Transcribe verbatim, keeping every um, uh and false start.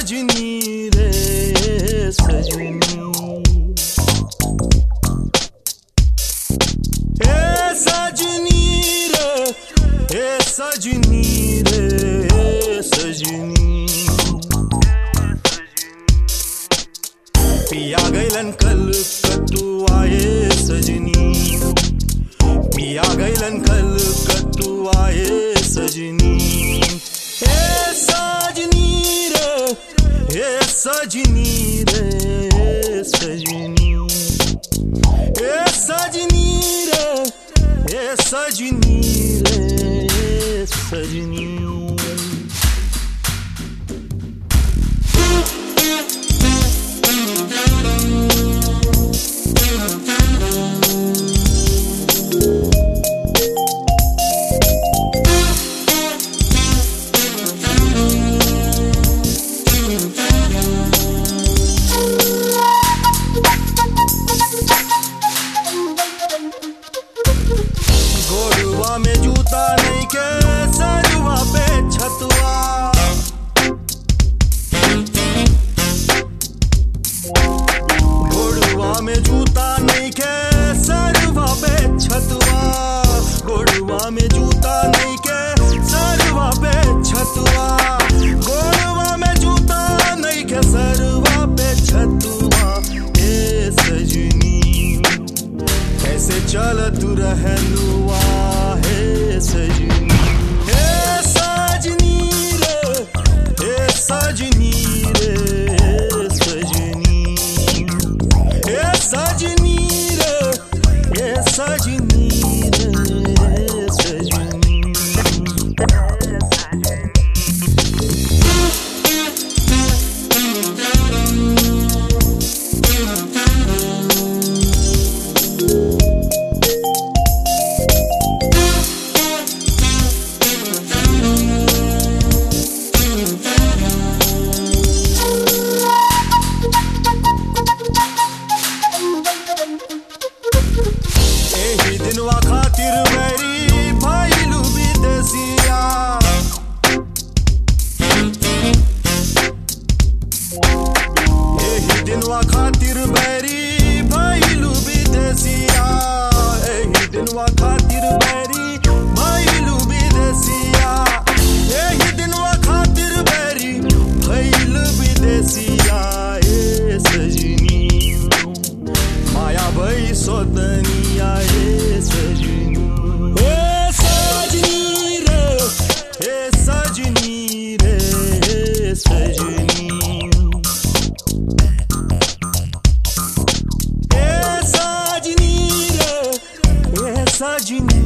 सजनी रे सजनी, ए सजनी रे ए सजनी रे सजनी। पिया गैलन कल कटुआए सजनी, पिया गैलन कल कटुआए सजनी। ए सजनी रे ए सजनी रे सजनी, ए सजनी रे ए सजनी रे सजनी। गोड़वा में जूता नहीं के सरवा पे छतुआ, गोड़वा में जूता नहीं के सरवा पे छतुआ, गोड़वा में जूता नहीं के सरवा पे छतुआ, गोड़वा में जूता नहीं के सरवा पे छतुआ। ए सजनी कैसे चलत रहनुआ हे सजनी, हे सजनी रे हे सजनी रे सजनी, हे सजनी रे हे सजनी रे सजनी। एही दिनवा खातिर मेरी भइलू विदेसिया, एही दिनवा खातिर मेरी भइलू विदेसिया, एही दिनवा खातिर मेरी भइलू विदेसिया, एही दिनवा खातिर मेरी भइलू विदेसिया। ए सजनी माया भई सोतनिया ए सजनी, ए सजनी रे ए सजनी रे सजनी, ए सजनी रे ए सजनी